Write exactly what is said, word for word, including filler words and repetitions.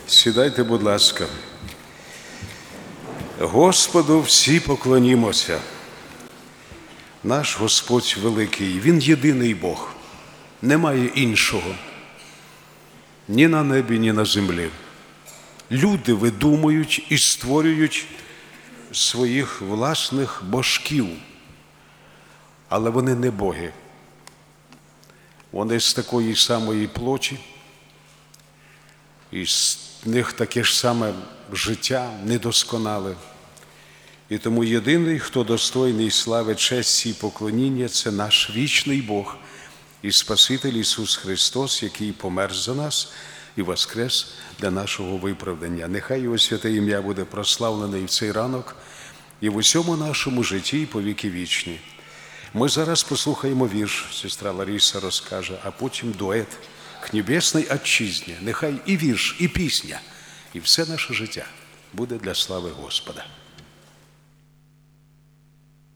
Сідайте, будь ласка. Господу всі поклонімося. Наш Господь великий, Він єдиний Бог. Немає іншого. Ні на небі, ні на землі. Люди видумують і створюють своїх власних божків. Але вони не боги. Вони з такої самої плоті, і з них таке ж саме життя недосконале. І тому єдиний, хто достойний слави, честі і поклоніння, це наш вічний Бог і Спаситель Ісус Христос, який помер за нас і воскрес для нашого виправдання. Нехай Його святе ім'я буде прославлене і в цей ранок, і в усьому нашому житті, і по віки вічні. Ми зараз послухаємо вірш, сестра Лариса розкаже, а потім дует «К небесній Отчизні». Нехай і вірш, і пісня, і все наше життя буде для слави Господа.